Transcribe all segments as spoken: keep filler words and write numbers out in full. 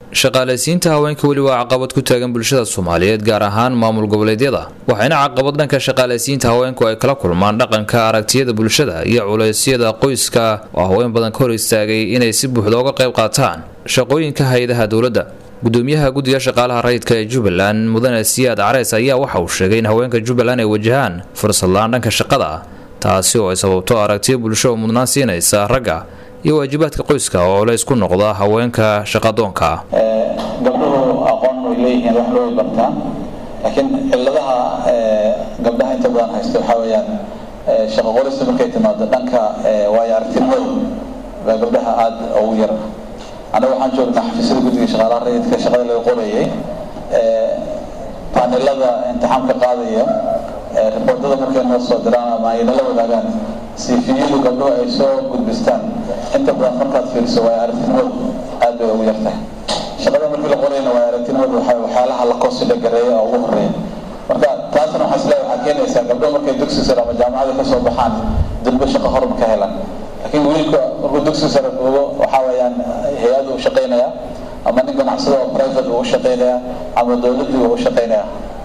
shaqaaleysiinta haweenka weli waa caqabad ku taagan bulshada Soomaaliyeed gaar ahaan maamul goboleedyada waxayna caqabad dhanka shaqaaleysiinta haweenku ay kala kulmaan dhaqanka aragtiyada bulshada iyo culeysyada qoyska oo haween badan ka hor istaagay inay si buuxda uga qayb qaataan shaqooyinka hay'adaha dawladda. gudoomiyaha guddiga shaqaalaha rayidka ee Jubbaland Mudane Siyaad Careys ayaa waxa uu sheegay in haweenka Jubbaland ay wajahaan fursad la'aan dhanka shaqada taasi oo ay sababto aragtiyo bulsho mudnaan siinaysa ragga iyo waajibaadka qoyska oo la isku noqda haweenka shaqadoonka ee gabdhuhu aqoon u leeyihiin wax loo bartaan laakiin ciladaha ee gabdhaha inta badan haysto waxa weeyaan shaqo qorista markay timaado dhanka way aragtidooda gabdhaha aad ugu yar ana waxaan joognaa xafiisyada guddiga shaqaalaha rayidka shaqada laga qorayay ee panelada imtixaanka qaadaya reportada markay noo soo diraan ama ay la wadaagaan C V-yadu gabdhuhu ay soo gudbistaan inta badan markaad fiiriso way aragtidooda aad bay ugu yartahay shaqada markii la qorayna way aragtidooda waxyaalaha la koosida gareeya oo ugu horeeya marka taasna waxa isla waxa keenaysa gabdhuhu markay dugsiga sare ama jaamacada ka soo baxaan dib shaqo horumar ka helaan laakiin wiilka markuu dugsiga sare joogo waxa weeyaan hay'adu u shaqeynaya ama nin ganacsado oo private uu shaqeynaya ama dawladdu uu shaqeynaya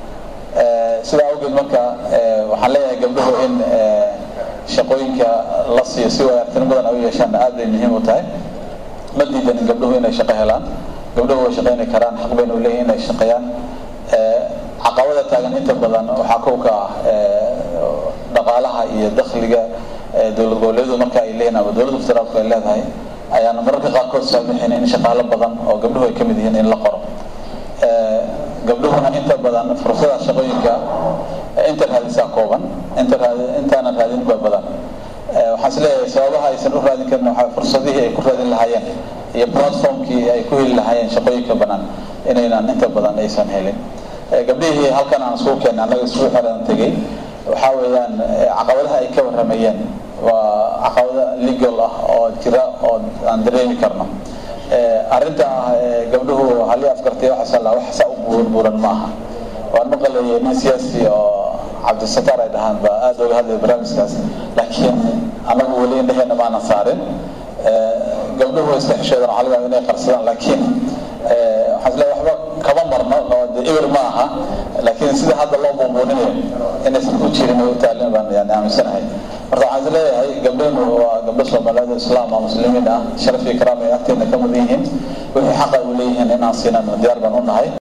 ee sida awgeed marka waxaan leeyahay gabdhuhu in shaqooyinka la siiyo si way aragtidooda ay yeeshaan aad ay muhiim u tahay ma diidan in gabdhuhu inay shaqo helaan gabdhuhu way shaqeyn karaan xaq bay u leeyihiin inay shaqeeyaan ee caqabada taagan inta badan waxa ku ka dhaqaalaha iyo dakhliga dawlad goboleedyadu marka ay leeyihiin ama dawladda federaalka ay leedahay ayaan mararka qaarkood saamixin in shaqaale badan oo gabdhuhu ay ka mid yihiin in la qoro ee gabdhuhuna inta badan fursadaha shaqooyinka inta raadisa kooban inta intaana raadin badan waxaan isleeyahay sababaha aysan u raadin karin waxa fursadihii ay ku raadin lahaayeen iyo platformkii ay ku heli lahaayeen shaqooyinka badan inaynan inta badan aysan helin gabdhihii halkan aan soo keenay anaga soo xiran tagay waxa weeyaan caqabadaha ay ka waramayeen waa caqabada legal ah oo jira oo aan dareemi karno ee arinta gabdhuhu hal afkartay waxa sala wax sa u buuran maaha waan maqlaayay in siyaasi oo Cabdi Satar ay dhahan ba aad uga hadlay barnaamijkaas laakiin anagu wali indhaheena ma nasaarin ee gabdhuhu iska xishoodaan xalga inay qarsadaan laakiin ee waxa la waxba kaba marno oo ewer maaha laakiin sida hadda loo buubuuninayo in ay ku jirin oo taalan baan yani aaminsanahay marka waxaan leeyahay gabdhuhu waa gabdho Soomaaliyeed Islaam ama Muslimiin ah sharaf iyo karaamo ay agteena ka mid yihiin wixii xaq ay u leeyihiin in aan siinano diyaar baan u nahay.